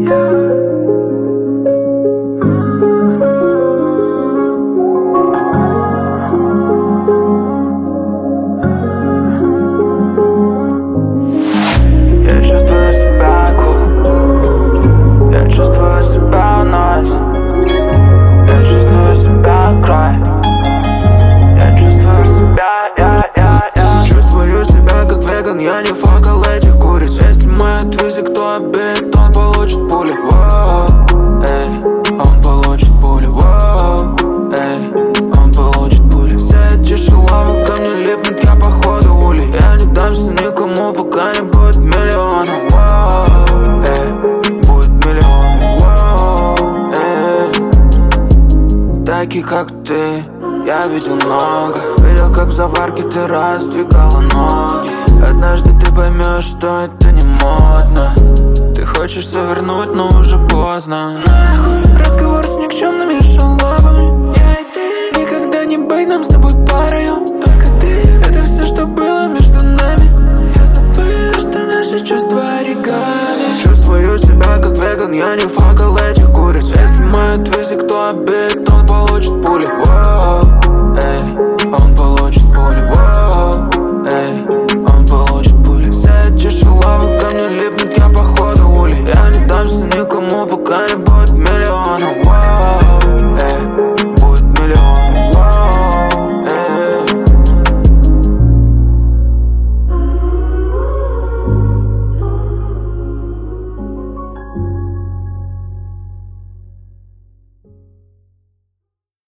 чувствую себя cool, я чувствую себя nice, я чувствую себя край, я чувствую себя, чувствую себя как веган, я не факал этих куриц. Если мы отвези, кто обидит, он получит пули. Эй, он получит пули. Эй, он получит пули. Все эти шелавы ко мне липнут, я походу улей. Я не дамся никому, пока не будет миллиона. Эй, будет миллион. Эй, такие как ты я видел много. Видел, как в заварке ты раздвигала ноги. Однажды ты поймешь, что это не модно. Ты хочешь завернуть, но уже поздно. Нахуй разговор с никчемными